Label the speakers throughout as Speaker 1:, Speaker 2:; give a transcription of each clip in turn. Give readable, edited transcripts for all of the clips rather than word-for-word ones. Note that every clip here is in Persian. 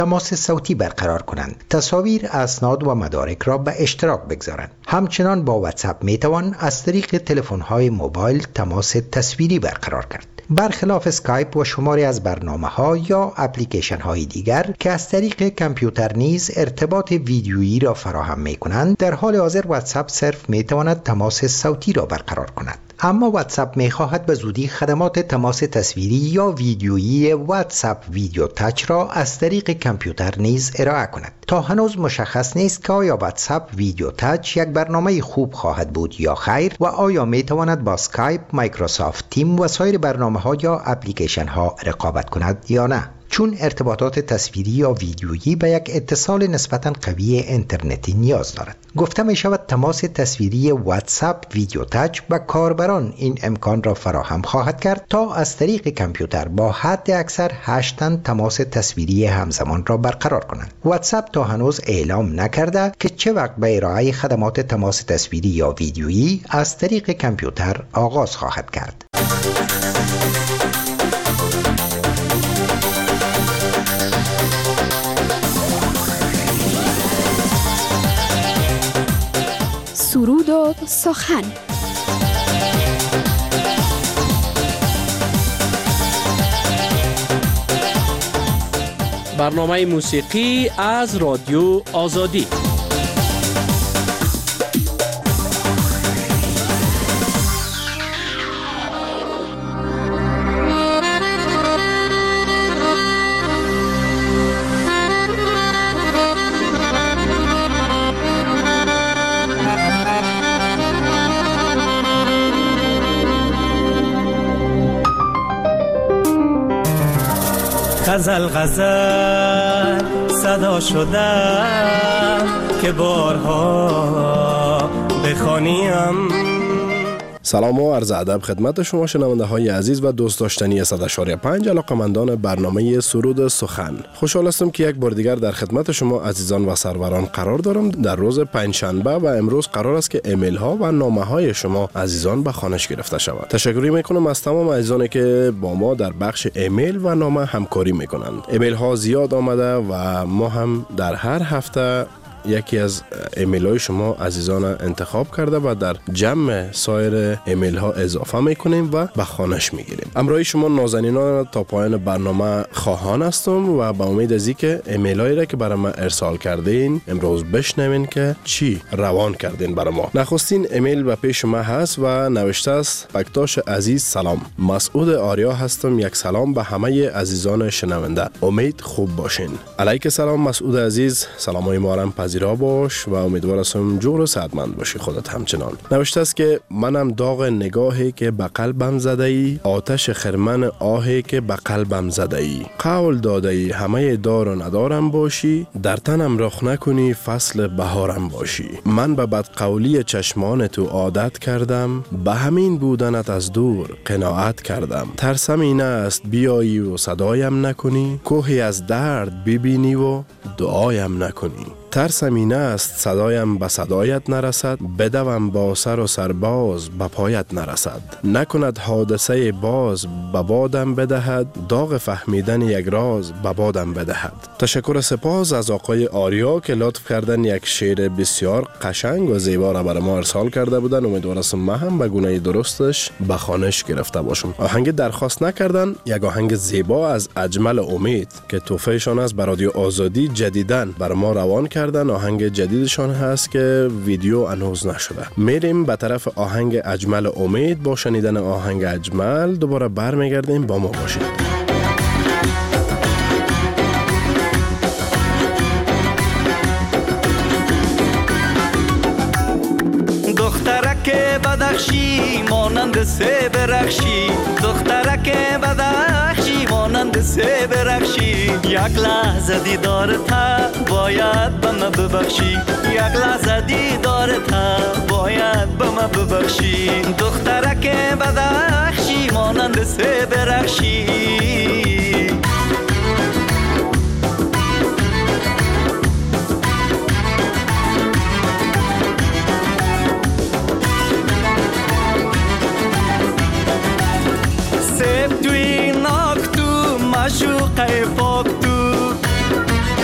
Speaker 1: تماس صوتی برقرار کنند، تصاویر، اسناد و مدارک را به اشتراک بگذارند. همچنان با واتساپ می توان از طریق تلفن‌های موبایل تماس تصویری برقرار کرد. برخلاف اسکایپ و شماری از برنامه‌ها یا اپلیکیشن‌های دیگر که از طریق کامپیوتر نیز ارتباط ویدیویی را فراهم می‌کنند، در حال حاضر واتساپ صرف می‌تواند تماس صوتی را برقرار کند. اما واتساپ می‌خواهد به زودی خدمات تماس تصویری یا ویدیویی واتساپ ویدیو تاچ را از طریق کامپیوتر نیز ارائه کند. تا هنوز مشخص نیست که آیا واتساپ ویدیو تاچ یک برنامه خوب خواهد بود یا خیر و آیا می‌تواند با اسکایپ، مایکروسافت تیم و سایر برنامه‌ها یا اپلیکیشن‌ها رقابت کند یا نه، چون ارتباطات تصویری یا ویدیویی به یک اتصال نسبتاً قوی اینترنتی نیاز دارد. گفته می شود تماس تصویری واتساپ ویدیو تاچ به کاربران این امکان را فراهم خواهد کرد تا از طریق کامپیوتر با حد اکثر 8 تن تماس تصویری همزمان را برقرار کنند. واتساپ تا هنوز اعلام نکرده که چه وقت به ارائه خدمات تماس تصویری یا ویدیویی از طریق کامپیوتر آغاز خواهد کرد.
Speaker 2: سرود و سخن.
Speaker 3: برنامه موسیقی از رادیو آزادی.
Speaker 4: غزل غزل صدا شدم که بارها بخوانیم.
Speaker 5: سلام و عرض ادب خدمت شما شنونده های عزیز و دوست داشتنی 100.5 علاقه‌مندان برنامه سرود سخن. خوشحال هستم که یک بار دیگر در خدمت شما عزیزان و سروران قرار دارم. در روز پنجشنبه و امروز قرار است که ایمیل ها و نامه های شما عزیزان به خوانش گرفته شود. تشکر میکنم از تمام عزیزانی که با ما در بخش ایمیل و نامه همکاری میکنند. ایمیل ها زیاد آمده و ما هم در هر هفته یکی از ایمیل های شما عزیزان انتخاب کرده و در جمع سایر ایمیل ها اضافه میکنیم و به خوانش میگیریم. همراه شما نازنینان تا پایان برنامه خواهان هستم و با امید از اینکه ایمیل هایی را که برای ما ارسال کردین امروز بشنوین که چی روان کردین برای ما. نخستین ایمیل به پیش ما هست و نوشته است: بکتاش عزیز سلام، مسعود آریا هستم. یک سلام به همه عزیزان شنونده، امید خوب باشین. علیک سلام مسعود عزیز، سلامای ما را پذیرا باش و امیدوار هستم جور و صحتمند باشی خودت همچنان. نوشته است که منم داغ نگاهی که به قلبم زده ای، آتش خرمن آهی که به قلبم زده ای، قول داده ای همه دار و ندارم باشی، در تنم رخ نکنی فصل بهارم باشی. من به بدقولی چشمان تو عادت کردم، به همین بودنت از دور قناعت کردم. ترسم این است بیایی و صدایم نکنی، کوهی از درد ببینی و دعایم نکنی. ترسم این است صدایم به صدایت نرسد، بدوم با سر و سرباز به پایت نرسد. نکند حادثه باز به بادم بدهد، داغ فهمیدن یک راز به بادم بدهد. تشکر سپاس از آقای آریا که لطف کردن یک شعر بسیار قشنگ و زیبا را برای ما ارسال کرده بودن. امیدوارم ما هم به گونه درستش به خوانش گرفته باشم. آهنگ درخواست نکردن، یک آهنگ زیبا از اجمل امید که توفیشان است بر رادیو آزادی جدیداً برای ما روان کردن. آهنگ جدیدشان هست که ویدیو هنوز نشده. میریم به طرف آهنگ اجمل امید. با شنیدن آهنگ اجمل دوباره برمیگردیم، با ما باشید.
Speaker 4: دخترک بدخشی مانند سه برخشی، دخترک بدخشی مانند سه برخشی، یک لحظه دیدارت باید به من ببخشی، یک لحظه دیدارت باید به من ببخشی. دخترک بدخشی مانند سه برخشی، معشوقه پاک تو،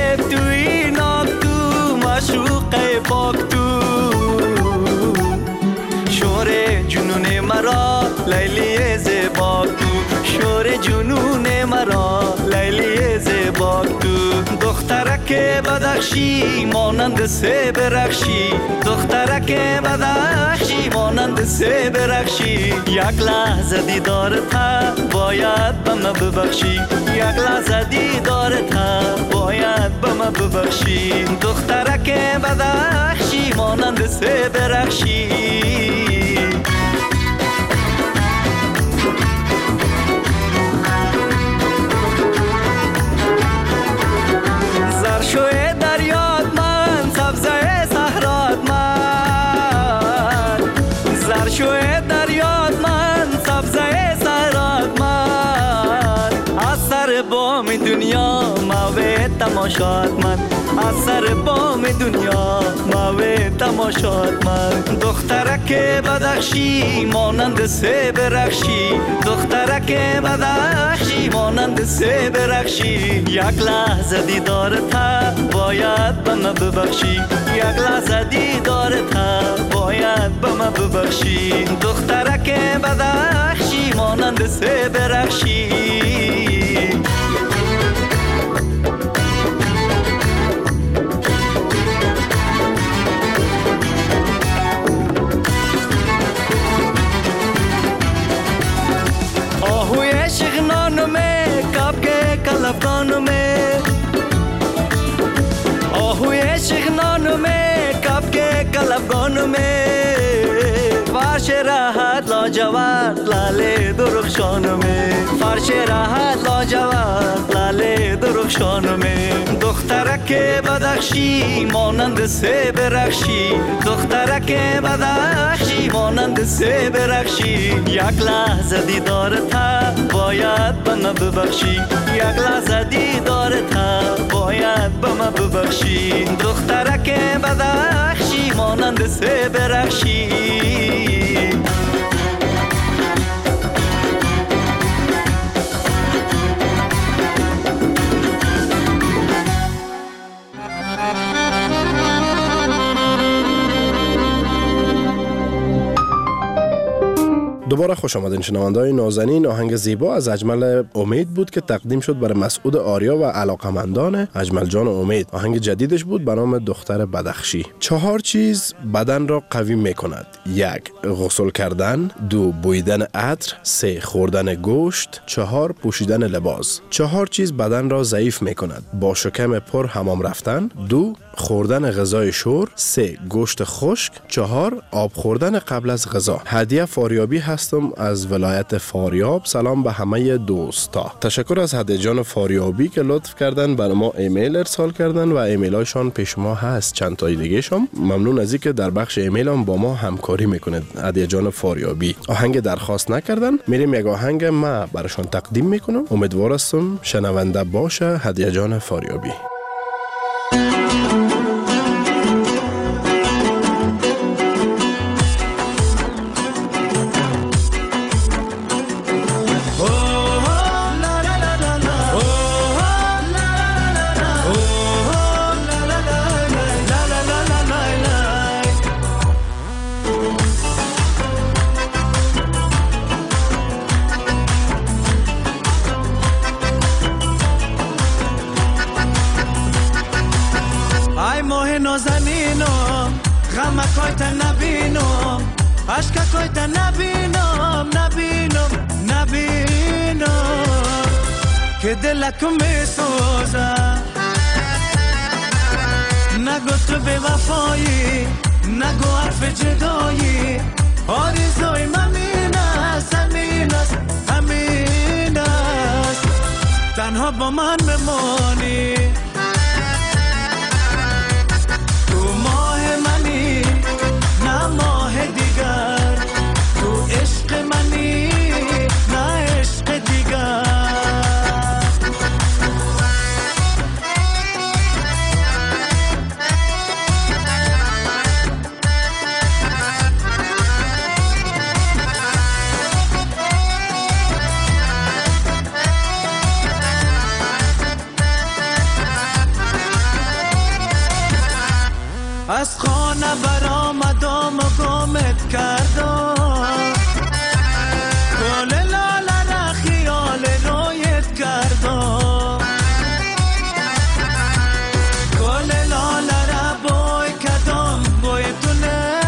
Speaker 4: توی ناک تو معشوق پاک تو شور جنون مرا لیلی زیبا تو شور جنون مرا لیلی زیبا تو دخترک بدخشی مانند سه برخشی دخترک بدخشی مانند سه برخشی یک لحظه دیدارت باید به من ببخشی یک لحظه دیدارت باید به من ببخشی دخترک بدخشی مانند سه برخشی زرشوی دریاد من سبزه صحرات من زرشوی دریاد من سبزه صحرات من از سر بام دنیا موی تماشات من از سر بام دنیا موی تماشات من دخترک بدخشی مانند سه برخشی دخترک بدخشی مانند سه برخشی یک لحظه دیدارت باید به من ببخشی یک لحظه دیدارت باید به من ببخشی دخترک بدخشی مانند سه برخشی آهوی شغنانمه کبک کلفگانمه آهوی شغنانمه کبک کلفگانمه فرش راحت لاجورد لاله درخشانمه فرش راحت لاجورد لاله درخشانمه دخترک بدخشی مانند سه برخشی دخترک بدخشی مانند سه برخشی یک لحظه دیدارت باید به من ببخشی یک لحظه دیدارت باید به من ببخشی دخترک بدخشی مانند سه برخشی
Speaker 5: دوباره خوش آمدین شنونده‌های نازنین. آهنگ زیبا از اجمل امید بود که تقدیم شد برای مسعود آریا و علاقمندان اجمل جان امید. آهنگ جدیدش بود به نام دختر بدخشی. 4 چیز بدن را قوی می‌کند. 1. غسل کردن. 2. بویدن عطر. 3. خوردن گوشت. 4. پوشیدن لباس. 4 چیز بدن را ضعیف می‌کند. با شکم پر حمام رفتن. 2. خوردن غذای شور. 3. گوشت خشک. 4. آب خوردن قبل از غذا. هدیه فاریابی هستم از ولایت فاریاب. سلام به همه دوستا. تشکر از هدیه جان فاریابی که لطف کردن برای ما ایمیل ارسال کردن و ایمیل هاشان پیش ما هست. چند تای دیگه شم ممنون از اینکه در بخش ایمیل هم با ما همکاری میکنید. هدیه جان فاریابی آهنگ درخواست نکردن، میریم یک آهنگ ما براشون تقدیم میکنم. امیدوار هستم شنونده باشه. هدیه جان فاریابی.
Speaker 6: که دلک می سوزه نگو تو به وفایی نگو حرف جدایی آرزوی من این است همین است همین است تنها با من بمانی تو ماه منی نه ماه دیگر تو عشق منی نه عشق دیگر از خانه برآمدم و گمت کردم گل لاله را خیال رویت کردم گل لاله را بوی کدام بوی تونه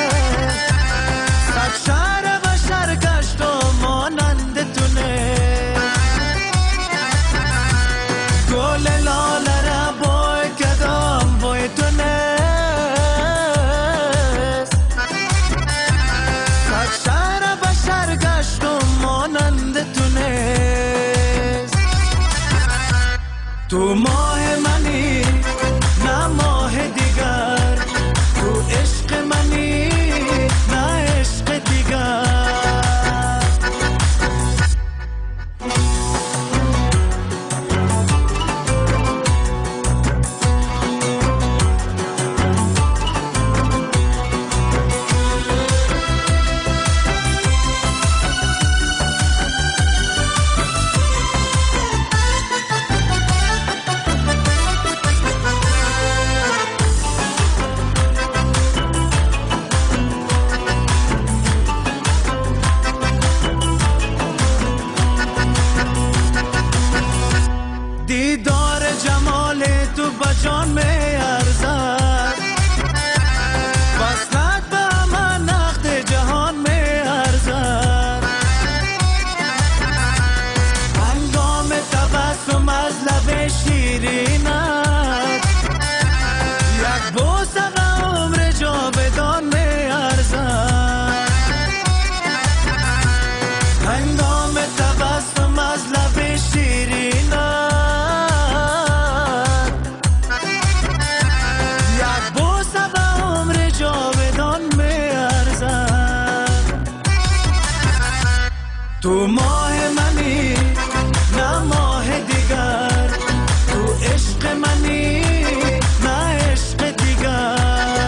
Speaker 6: سک شهر و شرگشت و مانند تونه گل لاله را بوی کدام بوی تونه سک شهر و شرگشت و مانند تونه تو ماه منی نه ماه دیگر تو عشق منی نه عشق دیگر دیدار جمال تو بجان می ارزد وصلت به من نقد جهان می ارزد هنگام تبسم از لب شیرینت یک بوسه و عمر جاودان می ارزد هنگام تبسم از لب شیرینت تو ماه منی نه ماه دیگر تو عشق منی نه عشق دیگر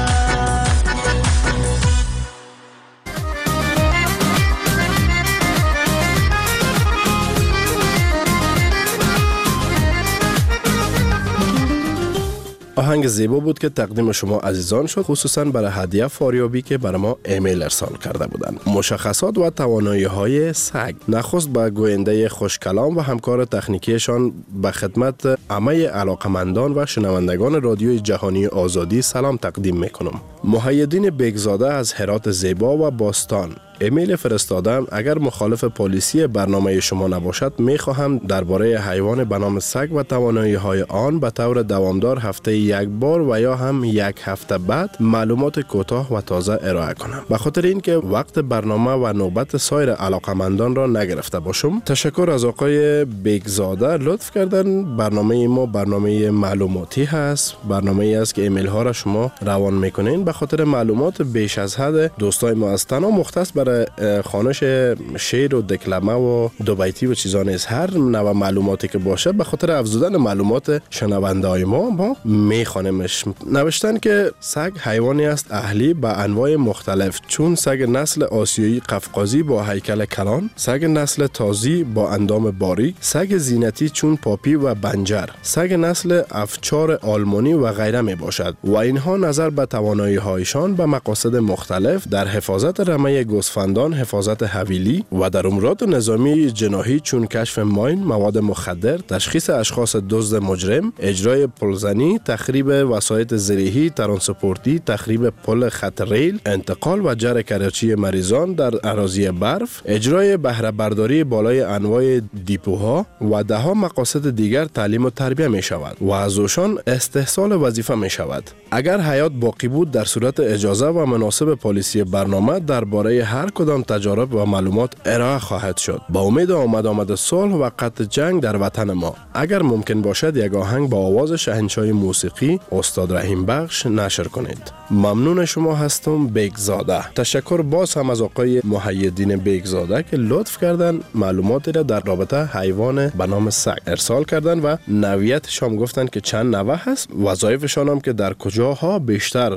Speaker 5: آهنگ زیبا بود که تقدیم شما عزیزان شد، خصوصا برای هدیه فاریابی که برای ما ایمیل ارسال کرده بودند. مشخصات و توانایی‌های سگ. نخست به گوینده خوشکلام و همکار تکنیکیشان به خدمت همه علاقمندان و شنوندگان رادیوی جهانی آزادی سلام تقدیم میکنم. محیدین بیگزاده از هرات زیبا و باستان ایمیل فرستادم. اگر مخالف پالیسی برنامه شما نباشد میخواهم درباره حیوان به نام سگ و توانایی‌های آن به طور دوامدار هفته یک بار و یا هم یک هفته بعد معلومات کوتاه و تازه ارائه کنم. به خاطر اینکه وقت برنامه و نوبت سایر علاقمندان را نگرفته باشم، تشکر از آقای بیگزاده. لطف کردن برنامه ما برنامه معلوماتی هست، برنامه ای است که ایمیل ها را شما روان میکنین. به خاطر معلومات بیش از حد دوستای ما از تنها مختص برای خوانش شعر و دکلمه و دو بیتی و چیزا نیست. هر نوع معلوماتی که باشه به خاطر افزودن معلومات شنونده های ما میخوانیمش. نوشتن که سگ حیوانی است اهلی به انواع مختلف، چون سگ نسل آسیایی قفقازی با هیکل کلان، سگ نسل تازی با اندام باریک، سگ زینتی چون پاپی و بنجر، سگ نسل افچار آلمانی و غیره می باشد و اینها نظر به توانایی هایشان به مقاصد مختلف در حفاظت رمه گوسفندان، حفاظت حویلی و در امورات نظامی جناحی چون کشف ماین، مواد مخدر، تشخیص اشخاص دزد مجرم، اجرای پلزنی، تخریب وسایط زرعی، ترانسپورتی، تخریب پل خط ریل، انتقال و جر کراچی مریضان در اراضی برف، اجرای بهره برداری بالای انواع دیپوها و دهها مقاصد دیگر تعلیم و تربیه می شود و از اوشان استحصال وظیفه می شود. اگر حیات باقی بود در صورت اجازه و مناسب پالیسی برنامه درباره هر کدام تجارب و معلومات ارائه خواهد شد. با امید آمد صلح و قطع جنگ در وطن ما. اگر ممکن باشد یک آهنگ با آواز شاهنشاه موسیقی استاد رحیم بخش نشر کنید. ممنون شما هستم. بیگزاده. تشکر باز هم از آقای محیدین بیگزاده که لطف کردن معلوماتی را در رابطه حیوان به نام سگ ارسال کردن و نوعیتش هم گفتن که چند نوع هست، وظایفشان هم که در کجاها بیشتر از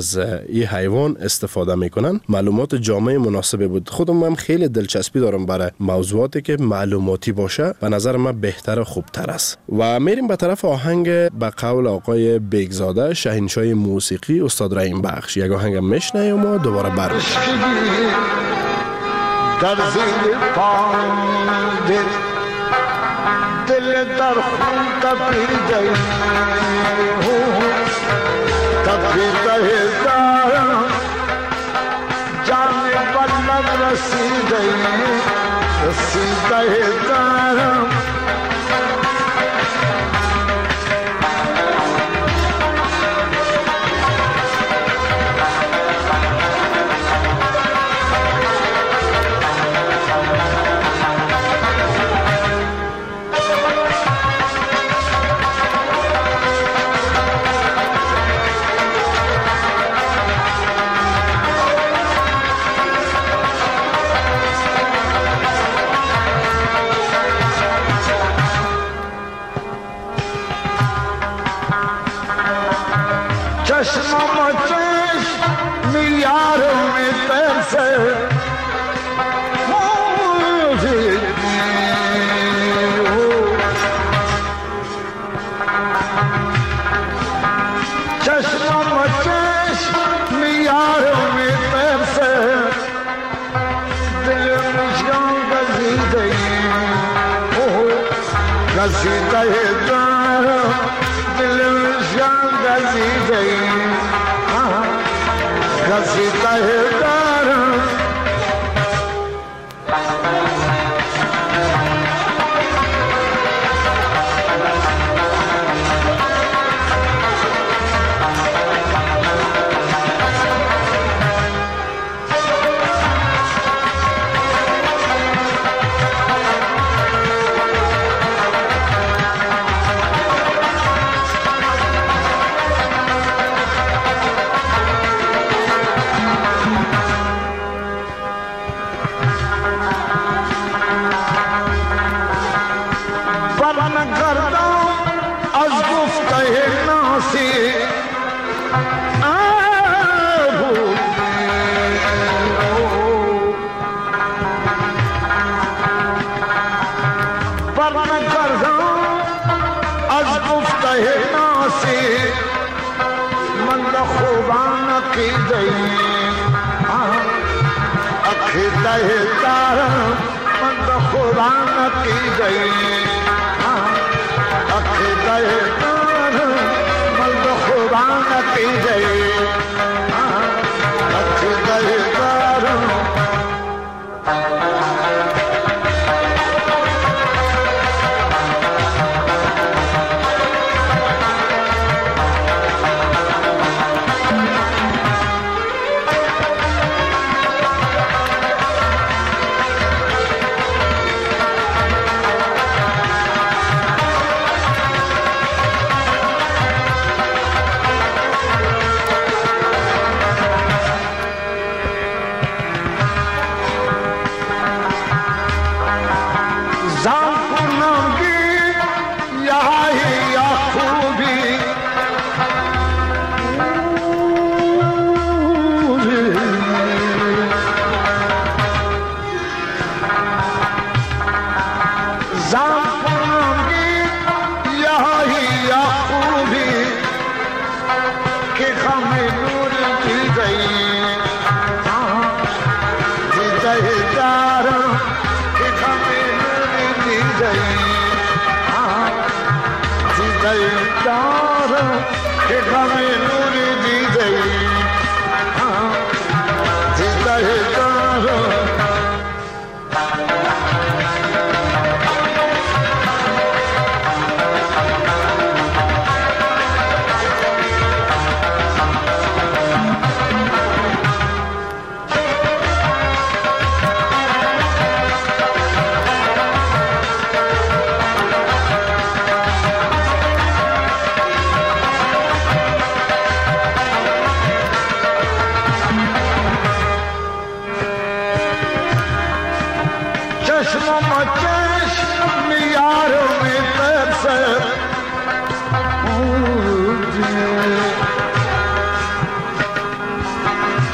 Speaker 5: از این حیوان استفاده میکنن. معلومات جامع مناسبی بود. خودم هم خیلی دلچسپی دارم برای موضوعاتی که معلوماتی باشه. به نظر من بهتر و خوبتر است. و میریم به طرف آهنگ به قول آقای بیگزاده، شاهنشاه موسیقی استاد رحیم بخش. یک آهنگ میشنویم و دوباره برمیگردیم.
Speaker 7: در زیر پای دل در خون تپیده تپیده دارم جان بلد رسیده دارم چشمم چشم یارم ترسه چشمم چشم یارم ترسه دلم جان گزیده دارم دلم جان گزیده دارم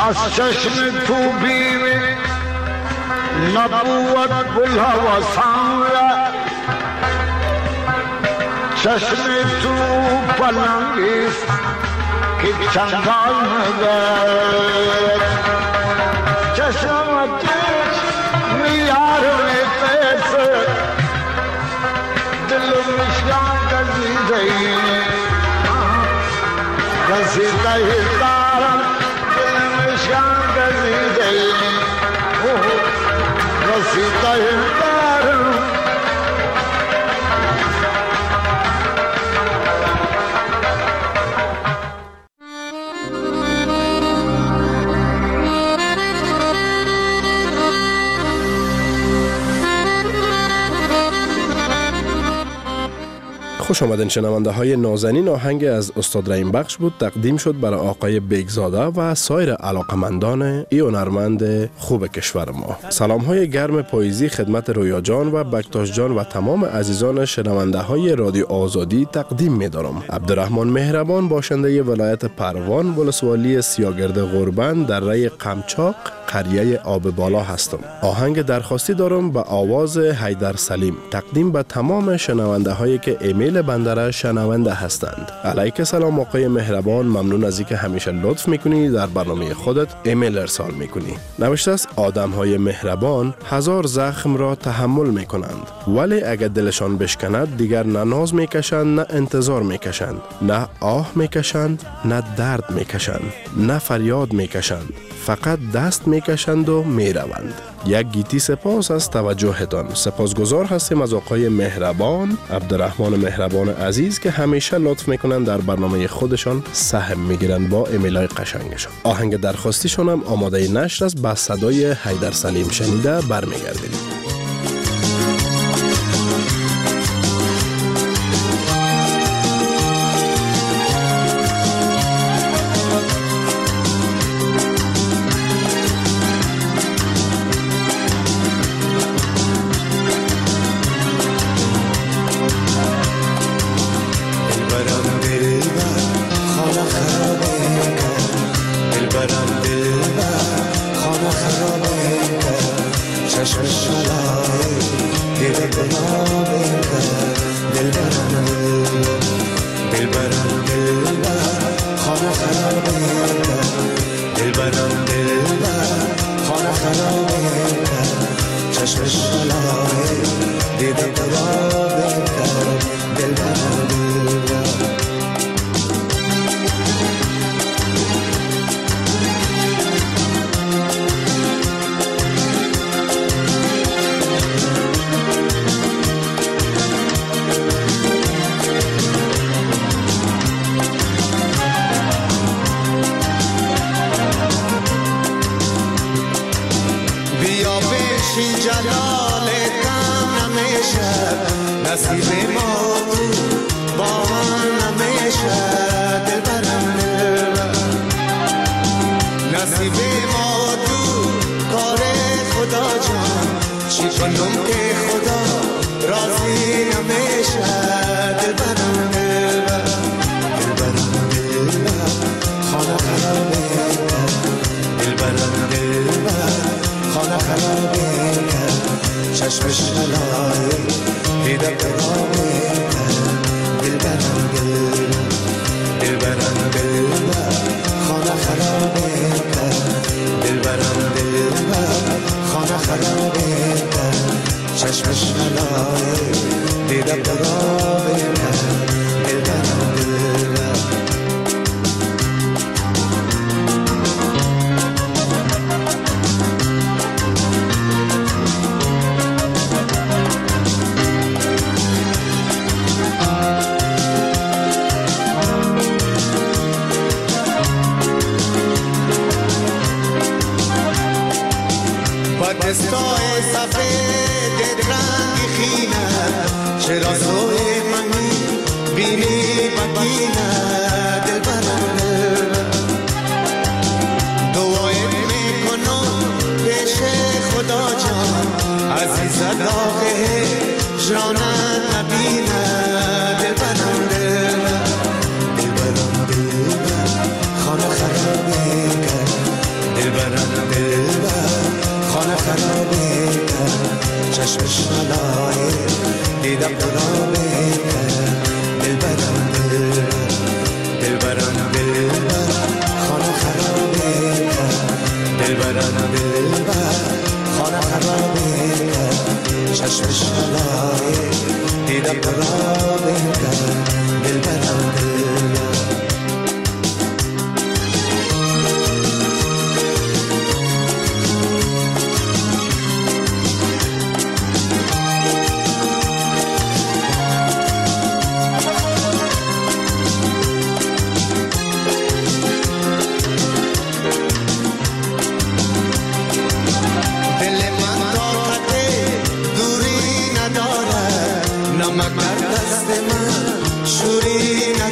Speaker 7: از چشم تو بینه نبود گل هواسان را چشم تو پلنگیست که چنگال نگرد چشم میار میپس دل مشکان گزیده گزیده دارم دل مشکان گزیده گزیده دارم
Speaker 5: خوش آمدین شنونده های نازنین. آهنگ از استاد رحیم بخش بود، تقدیم شد برای آقای بیگزاده و سایر علاقمندان ای هنرمند خوب کشور ما. سلام های گرم پاییزی خدمت رویا جان و بکتاش جان و تمام عزیزان شنونده های رادیو آزادی تقدیم می دارم. عبدالرحمن مهربان، باشنده ولایت پروان، ولسوالی سیاگرد غربن در ری قمچاق، قریه آب بالا هستم. آهنگ درخواستی دارم به آواز حیدر سلیم، تقدیم به تمام شنونده هایی که ایمیل بنده شنونده هستند. علیک سلام آقای مهربان، ممنون از اینکه همیشه لطف میکنی در برنامه خودت ایمیل ارسال میکنی. نوشته است آدم های مهربان هزار زخم را تحمل میکنند، ولی اگر دلشان بشکند دیگر نه ناز میکشند نه انتظار میکشند، نه آه میکشند نه درد میکشند، نه فریاد میکشند، فقط دست میکشند و میروند. یک گیتی سپاس از توجهتان. سپاسگزار هستیم از آقای مهربان، عبدالرحمن مهربان عزیز که همیشه لطف میکنن در برنامه خودشان سهم میگیرن با ایمیلای قشنگشان. آهنگ درخواستیشون هم آماده نشر است، با صدای حیدر سلیم شنیده برمیگردیم.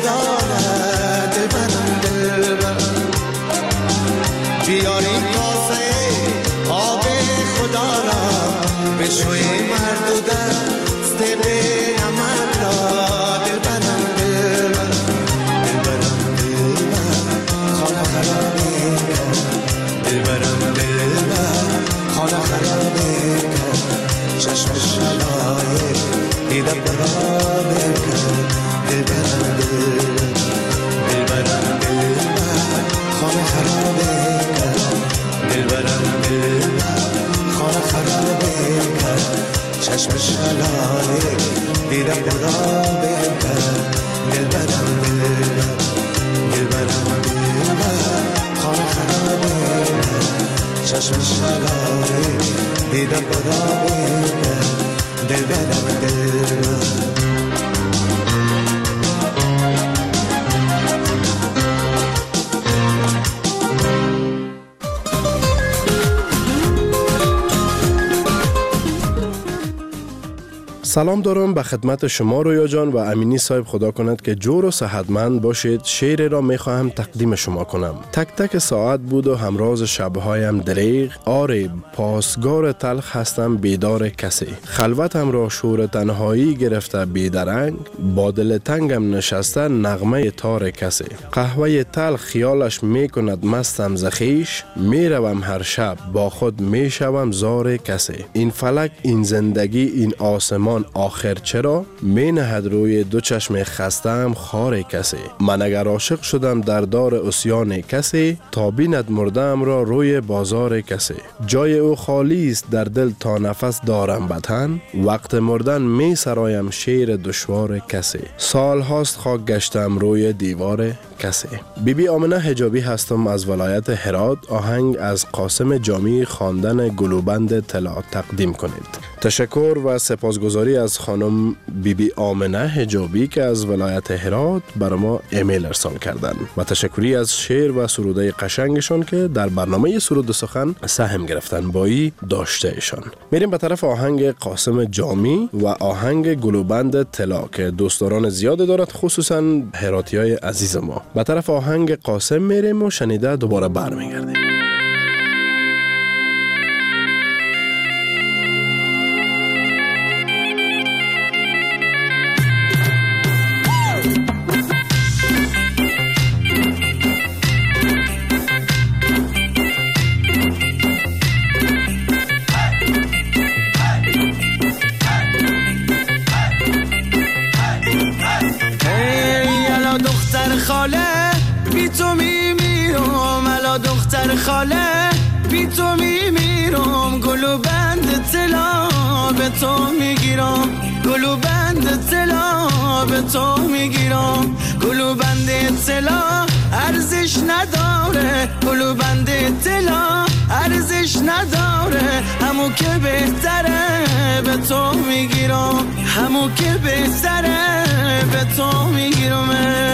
Speaker 6: داره دلبرم دلبرم بیاری کاسه آب خدا را بشوی مرد و دست نعمت را دلبرم دلبرم دلبرم دلبرم خانه خرابه دلبرم دلبرم خانه خرابه چشم شلایه دیده برابه دلبرم دلبرم دلبرم دلبرم خانه خرابه دلبرم دلبرم خانه خرابه چشم شلایه دیده برابه دلبرم دلبرم دلبرم دلبرم خانه خرابه چشم شلایه دیده برابه دلبرم دلبرم
Speaker 5: سلام دارم به خدمت شما رویا جان و امینی صاحب. خدا کند که جور و صحتمند باشید. شعر را میخواهم تقدیم شما کنم. تک تک ساعت بود و همراز شبهایم دریغ، آری پاسگار تلخ هستم بیدار کسی، خلوتم را شور تنهایی گرفته بیدرنگ، با دل تنگم نشسته نغمه تار کسی، قهوه تلخ خیالش میکند مستم زخیش، میروم هر شب با خود میشوم زار کسی، این فلک این زندگی این آسمان آخر چرا می نهد روی دو چشم خستم خار کسی، من اگر عاشق شدم در دار اسیان کسی، تا بیند مردم را روی بازار کسی، جای او خالی است در دل تا نفس دارم بطن، وقت مردن می سرایم شیر دشوار کسی، سال هاست خاک گشتم روی دیوار کسی. بیبی آمنه حجابی هستم از ولایت هرات. آهنگ از قاسم جامی خواندن گلوبند طلا تقدیم کنید. تشکر و سپاسگزاری از خانم بیبی آمنه حجابی که از ولایت هرات برای ما ایمیل ارسال کردن و تشکری از شعر و سروده قشنگشان که در برنامه سرود سخن سهم گرفتن بایی داشته ایشان. میریم به طرف آهنگ قاسم جامی و آهنگ گلوبند طلا که دوستداران زیاد دارد، خصوصا هراتیای عزیز ما. به طرف آهنگ قاسم میریم و شنیده دوباره برمیگردیم.
Speaker 6: خاله بی تو میمیرم، گلوبند طلا به تو میگیرم، گلوبند طلا به تو میگیرم، گلوبند طلا ارزش نداره، گلوبند طلا ارزش نداره، همو که بهتره به تو میگیرم، همو که بهتره به تو میگیرم.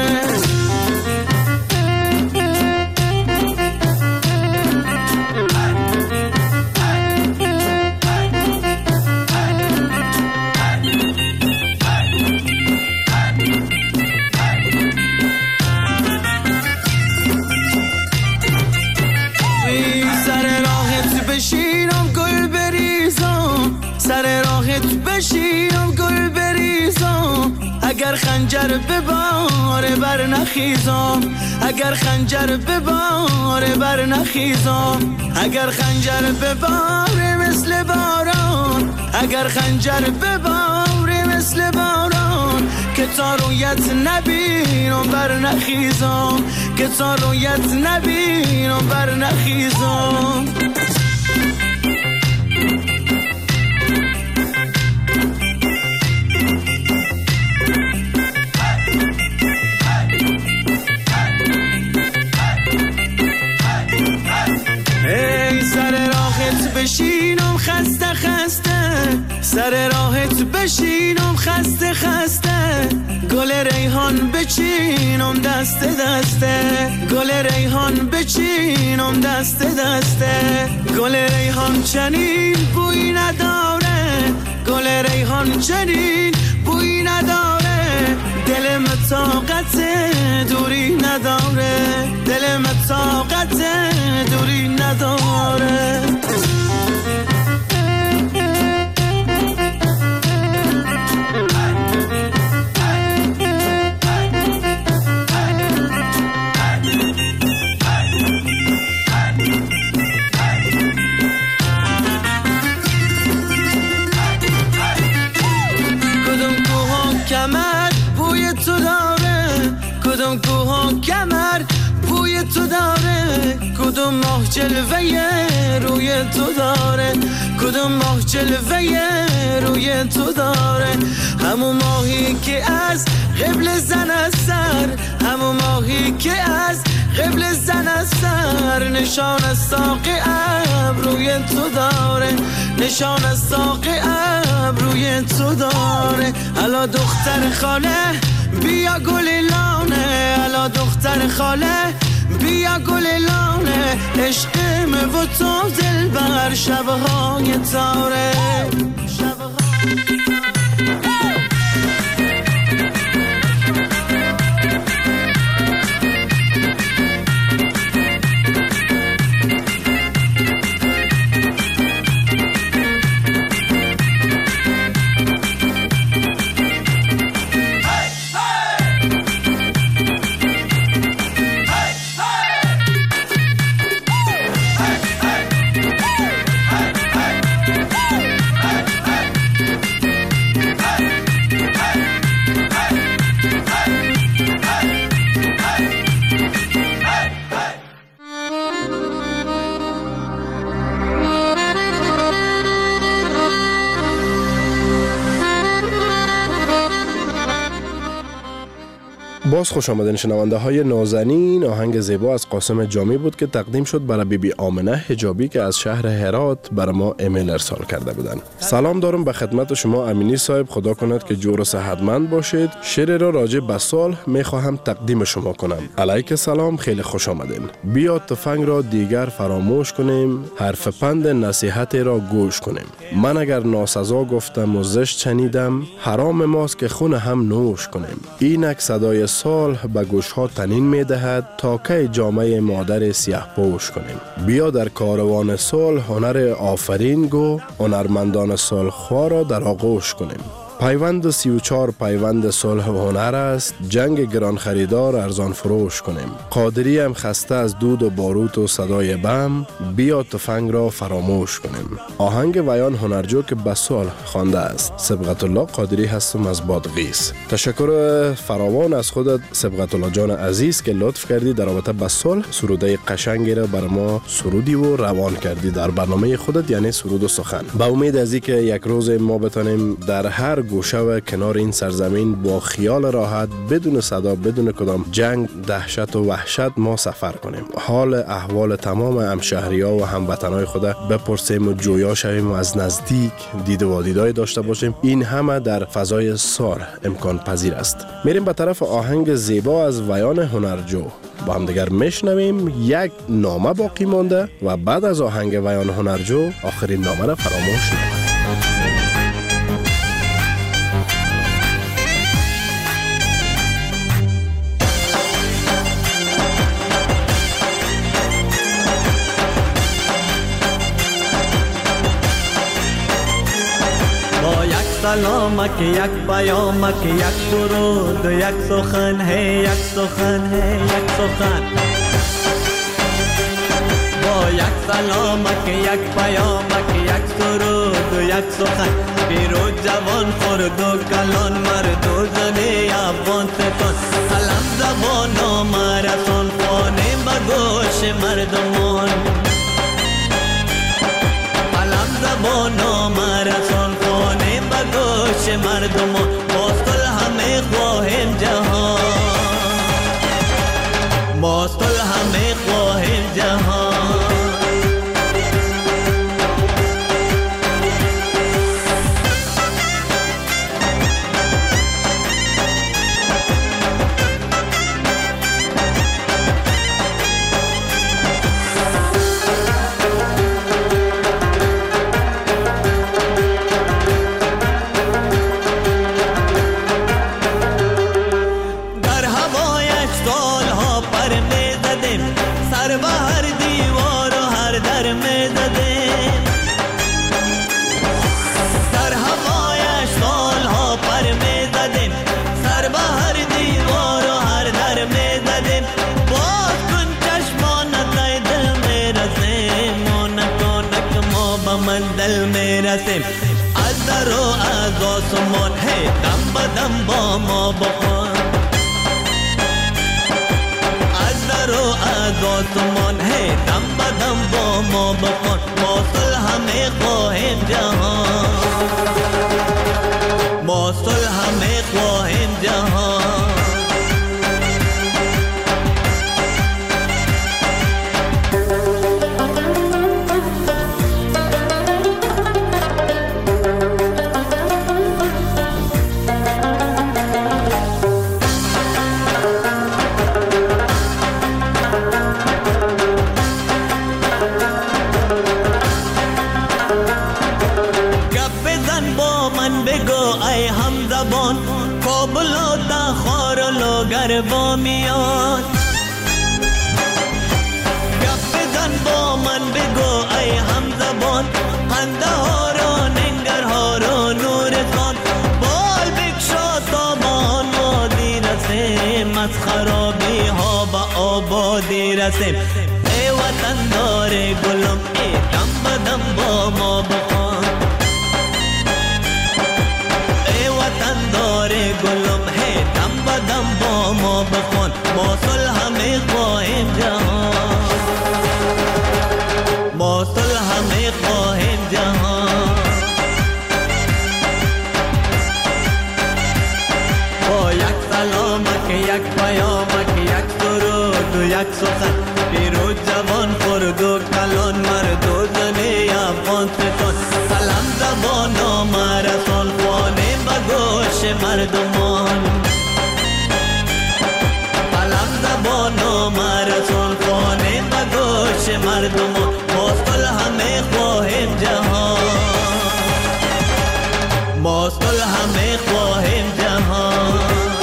Speaker 6: سر راهت بشینم گل بریزم، اگر خنجر به بار بر نخیزم، اگر خنجر به بار بر نخیزم، اگر خنجر به بار مثل باران، اگر خنجر به بار مثل باران، که تا رویت نبینم بر نخیزم، که تا رویت نبینم بر نخیزم. بشینم خسته خسته، سر راهت بشینم خسته خسته، گل ریحان بچینم دست دسته، گل ریحان بچینم دست دسته، گل ریحان چنین بوی نداره، گل ریحان چنین بوی نداره، دل دلم طاقت دوری نداره، دلم طاقت دوری نداره. کمر بوی تو داره، کدوم کوها کمر بوی تو داره، کدوم ماه جلوه روی تو داره، کدوم ماه جلوه روی تو داره. همون ماهی که از قبل زن از سر، همون ماهی که از قبل زن از سر، نشان از ساق ابروی تو داره، نشان از ساق ابروی تو داره. الا دختر خاله بیا گل لانه، الا دختر خاله بیا گل لانه، عشقم و تو دل بر شبهای تاره، شبهای
Speaker 5: باز خوش آمدین شنونده های نازنین. آهنگ زیبا از قاسم جامی بود که تقدیم شد برای بیبی آمنه حجابی که از شهر هرات برای ما ایمیل ارسال کرده بودن. سلام دارم به خدمت شما امینی صاحب، خدا کند که جور و صحتمند باشید. شعر را راجع به سال می خواهم تقدیم شما کنم. علیک سلام، خیلی خوش آمدین. بیا تفنگ را دیگر فراموش کنیم، حرف پند نصیحت را گوش کنیم. من اگر ناسزا گفتم و زشت شنیدم، حرام ماست که خون هم نوش کنیم. اینک صدای سال به گوش ها تنین می دهد، تا که جامعه مادر سیاه پوش کنیم. بیا در کاروان سال هنر آفرین گو، هنرمندان سال خواه را در آغوش کنیم. پیوند 34 پیوند صلح و هنر است، جنگ گران خریدار ارزان فروش کنیم. قادری هم خسته از دود و باروت و صدای بم، بیا تفنگ را فراموش کنیم. آهنگ ویان هنرجو که به صلح خوانده است. سبقت الله قادری هستم از بادغیس. تشکر فراوان از خودت سبقت الله جان عزیز که لطف کردی در رابطه با صلح سروده قشنگی را بر ما سرودی و روان کردی در برنامه خودت، یعنی سرود و سخن. با امید از اینکه یک روز ما بتانیم در هر گوشه و کنار این سرزمین با خیال راحت، بدون صدا، بدون کدام جنگ، دهشت و وحشت ما سفر کنیم. حال احوال تمام همشهری‌ها و هموطنای خود بپرسیم و جویا شویم و از نزدیک دید و دیدار داشته باشیم. این همه در فضای سار امکان پذیر است. میریم به طرف آهنگ زیبا از ویان هنرجو. با هم دیگر میشنویم. یک نامه باقی مانده و بعد از آهنگ ویان هنرجو آخرین نامه را فراموش نکنید.
Speaker 6: سلامک یک پیامک یک درود یک سخن ہے یک سخن ہے یک سخن. با یک سلامک یک پیامک یک درود یک سخن. پیرو جوان خرد و کلان مرد و زن افغان ستان. سلام زبان و مرسان خانه بگوش مردمان. سلام زبان و مرسان خانه بگوش مردمان. باستل همه خواهیم جهان. باستل همه خواهیم جهان. میرسیم از در و از آسمان هی دم بدم با ما بخوان از در و از آسمان هی دم بدم با ما بخوان ما صلح میخواهیم جهان ما صلح میخواهیم جهان با میاد گپ بزن با من بگو ای همزبان خنده ها را ننگرها را نورستان بال بکشا تا با وادی رسیم از خرابی ها به آبادی رسیم ای وطن دار گلم ای دم بدم با ما بخوان ای وطن دار گلم ای دم بدم با ما بخوان ما صلح میخواهیم جهان ما صلح میخواهیم جهان با یک سلامک یک پیامک یک درود و یک سخن پیروز جوان خرد و کلان مرد و زن افغانستان سلام زبان و مرسان خوانه به گوش مردمان بانو مرسول خانه بگوش مردم ما صلح میخواهیم جهان ما صلح میخواهیم جهان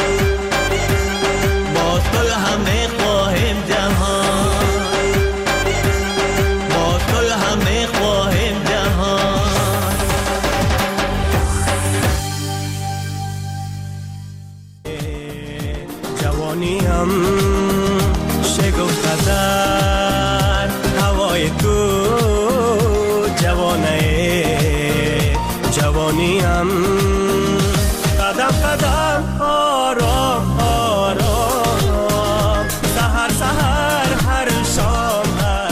Speaker 6: ما صلح میخواهیم جهان ما صلح میخواهیم جهان جوانی هم شگفت در هوای تو جوانی هم قدم قدم آرام آرام سحر سحر هر شام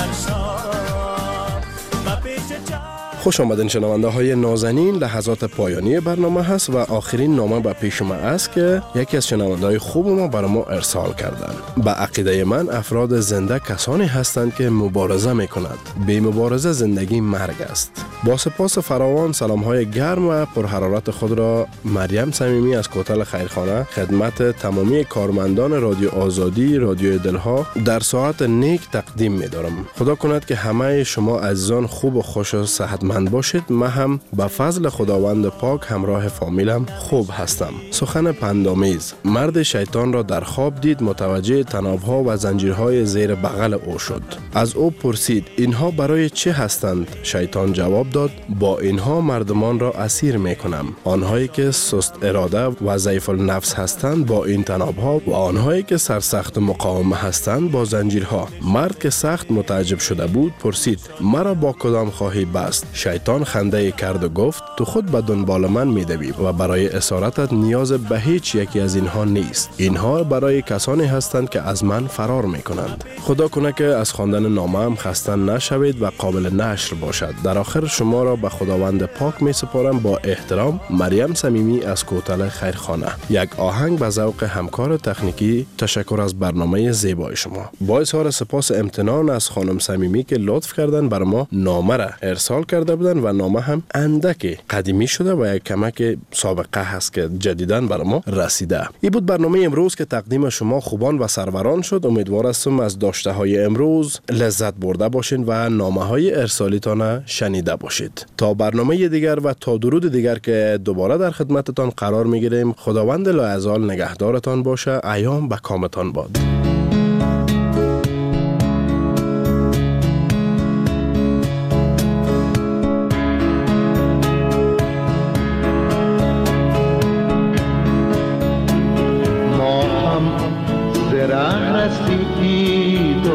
Speaker 6: و پیش
Speaker 5: خوش آمدین شنونده های نازنین. لحظات پایانی برنامه هست و آخرین نامه به پیش ما است که یکی از شنونده های خوب ما برای ما ارسال کردن. به عقیده من افراد زنده کسانی هستند که مبارزه می کند. بی مبارزه زندگی مرگ است. با سپاس فراوان سلام های گرم و پرحرارت خود را مریم صمیمی از کوتل خیرخانه خدمت تمامی کارمندان رادیو آزادی رادیو دلها در ساعت نیک تقدیم می دارم. خدا کند که همه شما عزیزان خوب و خوش و صحتمند باشید. من هم به فضل خداوند پاک همراه فامیلم خوب هستم. سخن پندآمیز. مرد شیطان را در خواب دید، متوجه طناب‌ها و زنجیرهای زیر بغل او شد. از او پرسید اینها برای چه هستند؟ شیطان جواب داد با اینها مردمان را اسیر می کنم. آنهایی که سست اراده و ضعیف النفس هستند با این طناب‌ها و آنهایی که سرسخت مقاومه هستند با زنجیرها. مرد که سخت متعجب شده بود پرسید مرا با کدام خواهی بست؟ شیطان خنده کرد و گفت تو خود به دنبال من می دوی و برای اسارتت نیاز به هیچ یکی از اینها نیست. اینها برای کسانی هستند که از من فرار می کنند. خدا کنه که از خواندن نامه هم خسته نشوید و قابل نشر باشد. در آخر شما را به خداوند پاک می سپارم. با احترام مریم صمیمی از کوتل خیرخانه. یک آهنگ به ذوق همکار تکنیکی. تشکر از برنامه زیبای شما. با اظهار سپاس امتنان از خانم صمیمی که لطف کردن بر ما نامه را ارسال کرده بودن و نامه هم اندک قدیمی شده و یک کمک سابقه هست که جدیداً بر ما رسیده. این بود برنامه امروز که تقدیم شما خوبان و سروران شد. امیدوار هستم از داشته های امروز لذت برده باشین و نامه های ارسالیتان شنیده باشید. تا برنامه دیگر و تا درود دیگر که دوباره در خدمتتان قرار میگیریم. خداوند لایزال نگهدارتان باشه. ایام به کامتان باد.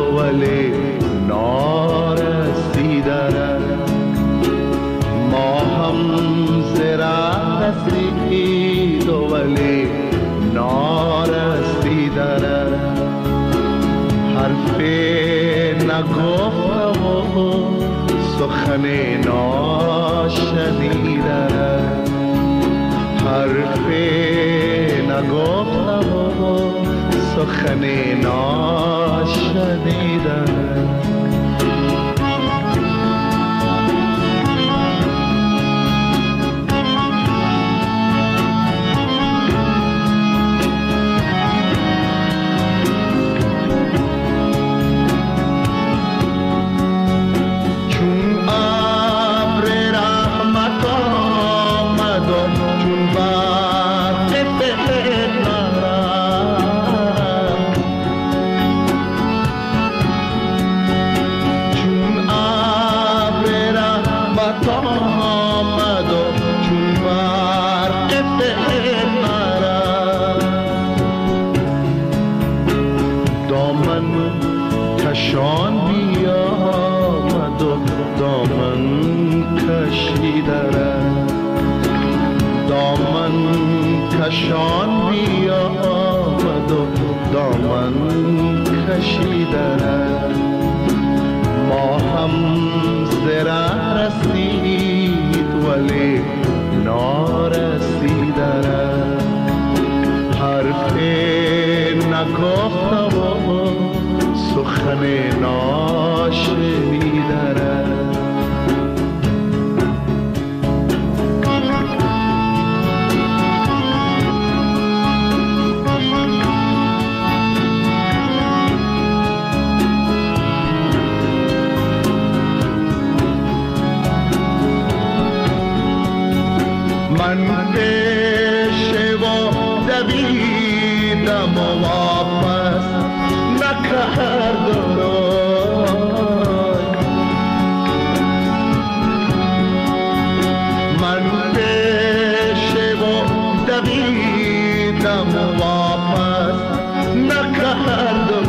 Speaker 7: نارسیده ما هم زره رسید ولی نارسیدن حرفی نگفتم و سخن ناشنیدن حرفی نگفتم و سخن ناشنیدن کشان بیامد و دامن کشیدن دامن کشان بیامد و دامن کشیدن ما هم زره رسید ولی نارسیدن حرفی نگفتم و سخن ناشنیدن من پیش و دویدم و واپس نکردم من پیش و دویدم و واپس نکردم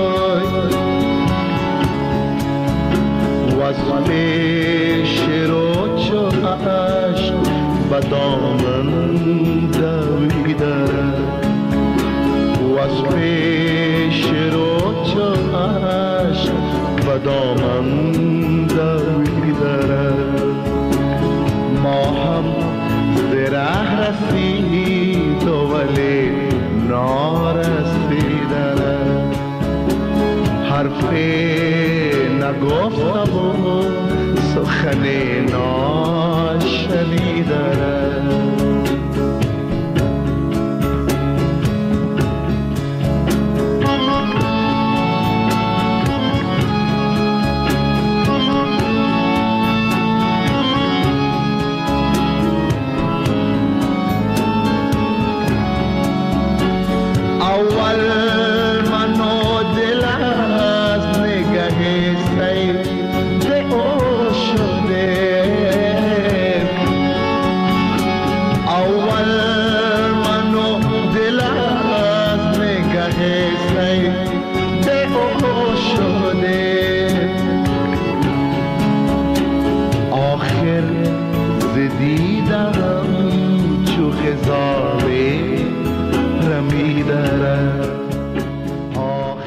Speaker 7: وز پیش رو چهش به دامن دویدن وز پیش رو چهش به دامن دویدن ما هم زره رسید ولی نارسیدن حرفی نگفتم و سخن ناشنیدن